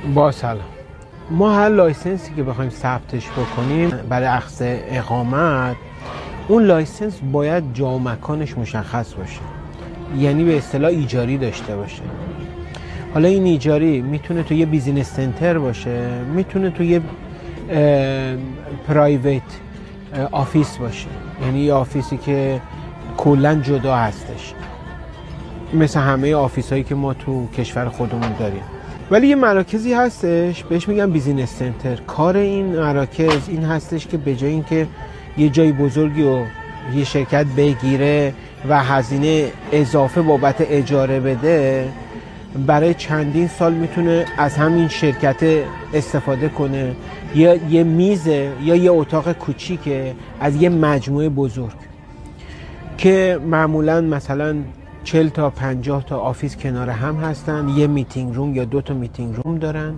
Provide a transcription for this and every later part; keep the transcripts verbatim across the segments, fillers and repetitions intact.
با سلام. ما هر لایسنسی که بخوایم ثبتش بکنیم برای اخذ اقامت، اون لایسنس باید جا و مکانش مشخص باشه، یعنی به اصطلاح ایجاری داشته باشه. حالا این ایجاری میتونه تو یه بیزینس سنتر باشه، میتونه تو یه پرایویت آفیس باشه، یعنی یه آفیسی که کلاً جدا هستش، مثل همه آفیس هایی که ما تو کشور خودمون داریم. ولی یه مراکزی هستش بهش میگن بیزینس سنتر. کار این مراکز این هستش که به جای اینکه یه جای بزرگی و یه شرکت بگیره و هزینه اضافه بابت اجاره بده، برای چندین سال میتونه از همین شرکت استفاده کنه، یا یه میز یا یه اتاق کوچیکه از یه مجموعه بزرگ که معمولاً مثلا چهل تا پنجاه تا آفیس کنار هم هستن، یه میتینگ روم یا دو تا میتینگ روم دارن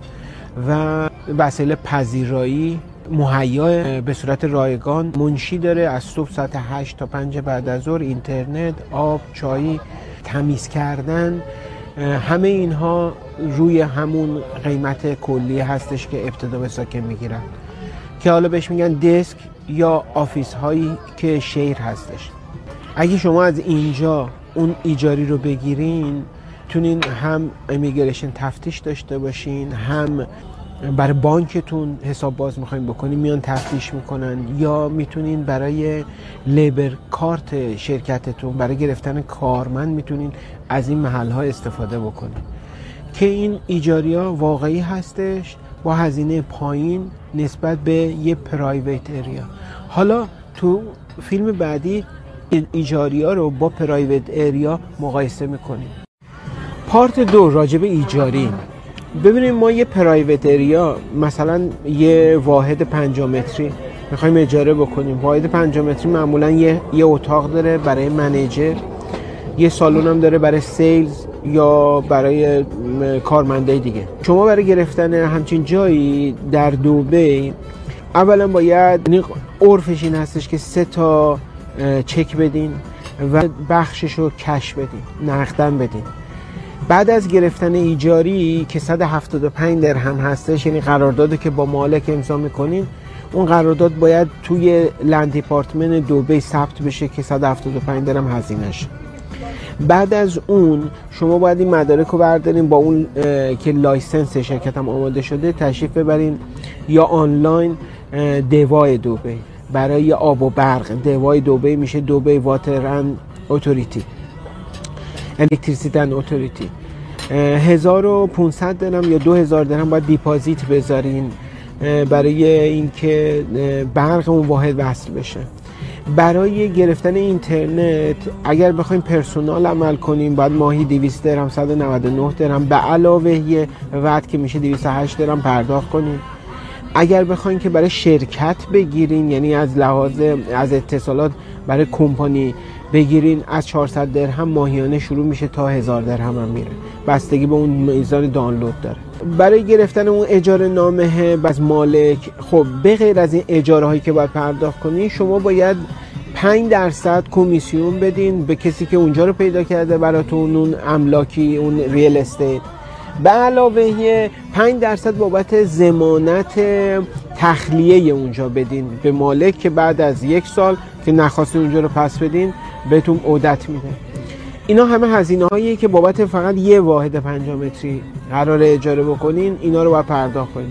و وسایل پذیرایی مهیا به صورت رایگان. منشی داره، از صبح ساعت هشت تا پنج بعد از ظهر، اینترنت، آب، چای، تمیز کردن، همه اینها روی همون قیمت کلی هستش که ابتدا به ساکن میگیرن، که حالا بهش میگن دسک یا آفیس هایی که شیر هستش. اگه شما از اینجا اون ایجاری رو بگیرین، تونین هم امیگریشن تفتیش داشته باشین، هم برای بانکتون حساب باز میخواین بکنین میان تفتیش میکنن، یا میتونین برای لیبر کارت شرکتتون برای گرفتن کارمند میتونین از این محلها استفاده بکنین، که این ایجاری ها واقعی هستش با هزینه پایین نسبت به یه پرایویت اریا. حالا تو فیلم بعدی ایجاری ها رو با پرایویت اریا مقایسه میکنیم. پارت دو راجب ایجاری. ببینیم ما یه پرایویت اریا، مثلا یه واحد پنجاه متری میخوایم اجاره بکنیم. واحد پنجاه متری معمولا یه یه اتاق داره برای منیجر، یه سالن هم داره برای سیلز یا برای کارمندای دیگه. شما برای گرفتن همچین جایی در دبی اولا باید، یعنی عرفش این هستش که سه تا چک بدین و بخشش رو کش بدین، نقدن بدین. بعد از گرفتن ایجاری که صد و هفتاد و پنج درهم هستش، یعنی قراردادی که با مالک امضا میکنین، اون قرارداد باید توی لند دیپارتمنت دبی ثبت بشه که صد و هفتاد و پنج درهم هزینه‌اش. بعد از اون شما باید این مدارک رو بردارین، با اون که لایسنس شرکت هم آماده شده تشریف ببرین، یا آنلاین دوای دبی برای آب و برق. دوای دبی میشه دبی واتر اند اتوریتی، الکتریسیته اند اتوریتی. هزار و پانصد درهم یا دو هزار درهم باید دیپازیت بذارین برای اینکه برق اون واحد وصل بشه. برای گرفتن اینترنت اگر بخوایم پرسونال عمل کنیم باید ماهی دویست درهم، صد و نود و نه درهم به علاوه یه وعد که میشه دویست و هشت درهم پرداخت کنیم. اگر بخواین که برای شرکت بگیرین، یعنی از لحاظ از اتصالات برای کمپانی بگیرین، از چهارصد درهم ماهیانه شروع میشه تا هزار درهم هم میره، بستگی به اون میزان دانلود داره. برای گرفتن اون اجاره نامه از مالک، خب به غیر از این اجاره هایی که باید پرداخت کنین، شما باید پنج درصد کمیسیون بدین به کسی که اونجا رو پیدا کرده براتون، اون املاکی، اون ریل استیت. به علاوه پنج درصد بابت ضمانت تخلیه اونجا بدین به مالک، که بعد از یک سال که نخواستین اونجا رو پس بدین بهتون عودت میده. اینا همه هزینه هاییه که بابت فقط یه واحد پنجاه متری قرار اجاره بکنین، اینا رو باید پرداخت کنین.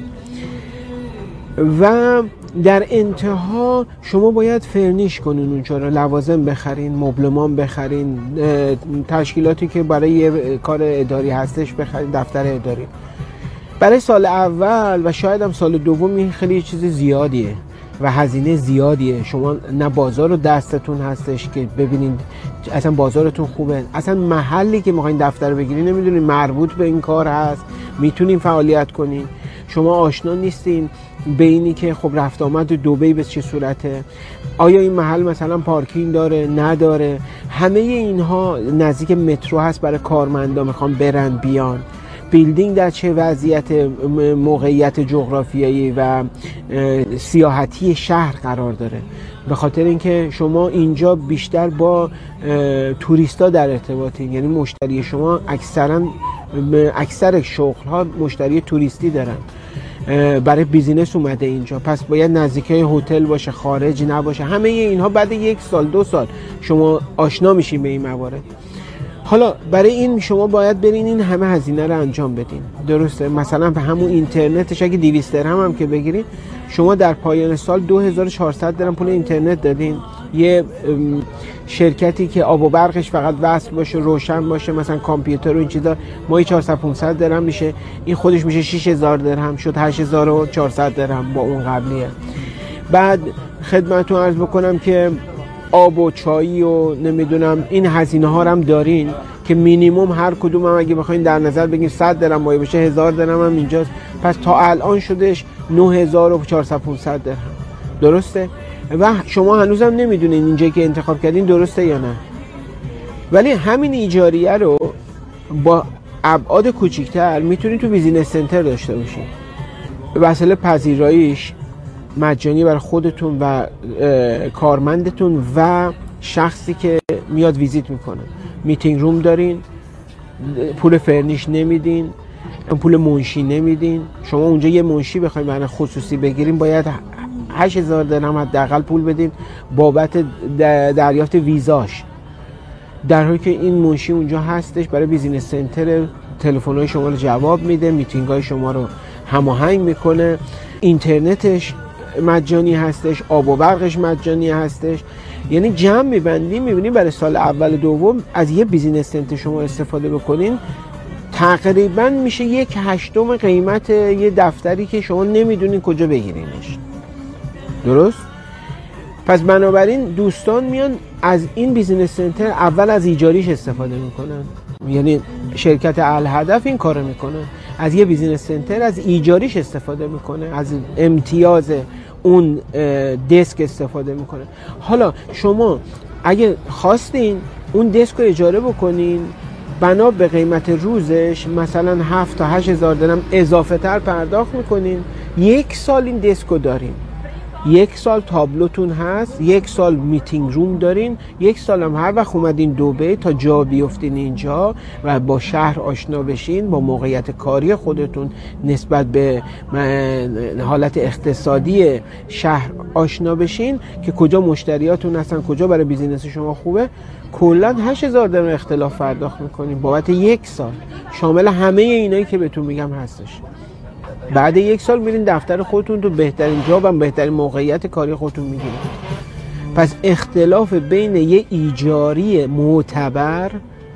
و در انتها شما باید فرنیش کنین اونجا رو، لوازم بخرین، مبلمان بخرین، تشکیلاتی که برای یه کار اداری هستش بخرین، دفتر اداری. برای سال اول و شاید هم سال دوم این خیلی چیز زیادیه و هزینه زیادیه. شما نه بازار رو دستتون هستش که ببینید اصلا بازارتون خوبه، اصلا محلی که میخواین دفتر بگیرین نمیدونین مربوط به این کار هست، میتونین فعالیت کنین. شما آشنا نیستین به اینی که خب رفت آمد دبی به چه صورته، آیا این محل مثلا پارکینگ داره نداره. همه اینها نزدیک مترو هست برای کارمندا میخوان برن بیان. بیلدینگ در چه وضعیت موقعیت جغرافیایی و سیاحتی شهر قرار داره، به خاطر اینکه شما اینجا بیشتر با توریستا در ارتباطین، یعنی مشتری شما اکثرا اکثر شغل ها مشتری توریستی دارن، برای بیزینس اومده اینجا، پس باید نزدیکای هتل باشه، خارج نباشه. همه اینها بعد یک سال دو سال شما آشنا میشین به این موارد. حالا برای این شما باید برین این همه هزینه رو انجام بدین، درسته؟ مثلا به همون اینترنتش اگه دویست درهم هم که بگیرین، شما در پایان سال دو هزار و چهارصد درهم پول اینترنت دادین. یه شرکتی که آب و برقش فقط وصل باشه، روشن باشه، مثلا کامپیوتر و این چیزا، ماهی چهارصد پانصد درهم میشه، این خودش میشه شش هزار درهم، شد هشت هزار و چهارصد درهم با اون قبلیه. بعد خدمتتون عرض بکنم که آب و چایی و نمیدونم این هزینه ها هم دارین که مینیمم هر کدوم هم اگه بخواین در نظر بگیرین صد درهم مایه بشه، هزار درهم هم اینجاست. پس تا الان شدش نه هزار و چهارصد پانصد درهم، درسته؟ و شما هنوزم نمیدونین اینجایی که انتخاب کردین درسته یا نه. ولی همین ایجاریه رو با ابعاد کوچیک‌تر میتونین تو بیزینس سنتر داشته باشین. وسیله پذیراییش مجانی برای خودتون و کارمندتون و شخصی که میاد ویزیت میکنه. میتینگ روم دارین، پول فرنیش نمیدین، پول منشی نمیدین. شما اونجا یه منشی بخواید برای خصوصی بگیرین باید هشت هزار درهم حداقل پول بدین بابت دریافت ویزاش، در حالی که این منشی اونجا هستش برای بیزینس سنتر، تلفن‌های شما رو جواب میده، میتینگ‌های شما رو هماهنگ میکنه، اینترنتش مجانی هستش، آب و برقش مجانی هستش. یعنی جمع میبندیم میبینیم برای سال اول دوم از یه بیزینس سنتر شما استفاده بکنین تقریبا میشه یک هشتم قیمت یه دفتری که شما نمیدونین کجا بگیرینش، درست؟ پس بنابراین دوستان میان از این بیزینس سنتر اول از ایجاریش استفاده میکنن، یعنی شرکت الهدف این کارو میکنه، از یه بیزینس سنتر از ایجاریش استفاده میکنه، از امتیاز اون دسک استفاده میکنه. حالا شما اگه خواستین اون دسک رو اجاره بکنین، بنا به قیمت روزش مثلا هفت تا هشت هزار درهم اضافه تر پرداخت میکنین، یک سال این دسک رو دارین، یک سال تابلوتون هست، یک سال میتینگ روم دارین، یک سال هم هر وقت اومدین دبی تا جا بیفتین اینجا و با شهر آشنا بشین، با موقعیت کاری خودتون نسبت به حالت اقتصادی شهر آشنا بشین که کجا مشتریاتون هستن، کجا برای بیزینس شما خوبه، کلا هشت هزار درهم اختلاف پرداخت میکنین بابت یک سال، شامل همه اینایی که بهتون میگم هستش. بعد یک سال میرین دفتر خودتون تو بهترین جا و بهترین موقعیت کاری خودتون میگیرین. پس اختلاف بین یه ایجاری معتبر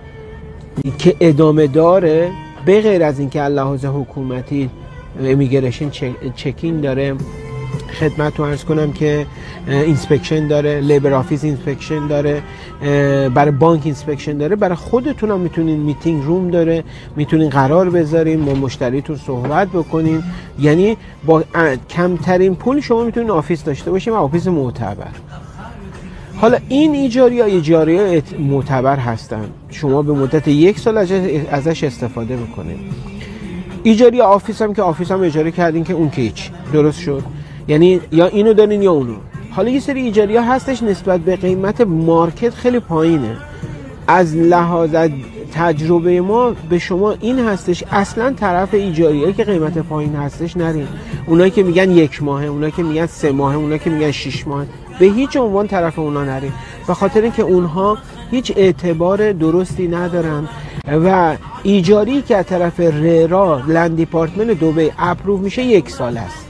که ادامه داره، به غیر از اینکه لحاظ حکومتی امیگریشن چکین داره، خدمتتون عرض کنم که اینسپکشن داره، لیبر آفیس اینسپکشن داره، برای بانک اینسپکشن داره، برای خودتون هم میتونین میتینگ روم داره، میتونین قرار بذارین، با مشتریتون صحبت بکنین. یعنی با کمترین پول شما میتونین آفیس داشته باشین و آفیس معتبر. حالا این ایجاری ها ایجاری ها معتبر هستن، شما به مدت یک سال ازش استفاده بکنین. ایجاری آفیس هم که آفیس هم اجاره کردین که اون که هیچ، درست شد، یعنی یا اینو دارین یا اونو. حالا یه سری ایجاری ها هستش نسبت به قیمت مارکت خیلی پایینه. از لحاظ تجربه ما به شما این هستش اصلا طرف ایجاریه که قیمت پایین هستش نرین. اونایی که میگن یک ماهه، اونایی که میگن سه ماهه، اونایی که میگن شش ماهه، به هیچ عنوان طرف اونا نرین، به خاطر اینکه اونها هیچ اعتبار درستی ندارن و ایجاری که از طرف ررا لند دیپارتمنت دبی اپروو میشه یک سال است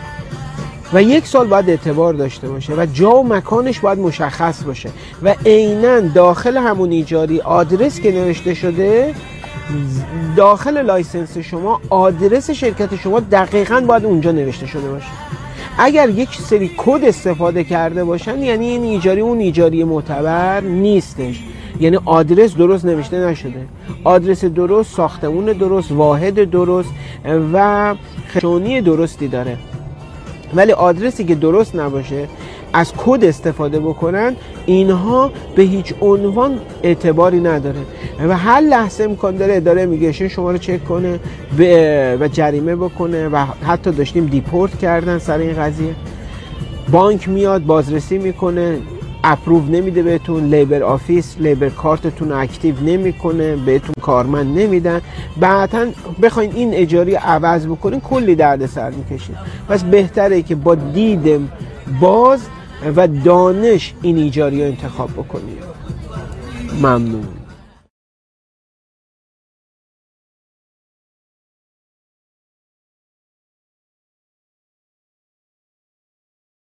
و یک سال باید اعتبار داشته باشه و جا و مکانش باید مشخص باشه و عیناً داخل همون ایجاری آدرس که نوشته شده، داخل لایسنس شما آدرس شرکت شما دقیقاً باید اونجا نوشته شده باشه. اگر یک سری کد استفاده کرده باشن یعنی این ایجاری اون ایجاری معتبر نیستش، یعنی آدرس درست نوشته نشده. آدرس درست، ساختمون درست، واحد درست و خشونی درستی داره، ولی آدرسی که درست نباشه از کد استفاده بکنن، اینها به هیچ عنوان اعتباری نداره و هر لحظه امکان داره اداره امیگریشن شما رو چک کنه و جریمه بکنه و حتی داشتیم دیپورت کردن سر این قضیه. بانک میاد بازرسی میکنه، اپروو نمیده بهتون، لیبر آفیس لیبر کارتتون رو اکتیو نمیکنه، بهتون کارمند نمیدن، بعداً بخواین این اجاری عوض بکنین کلی دردسر میکشین. پس بهتره که با دید باز و دانش این ایجاری رو انتخاب بکنید. ممنون.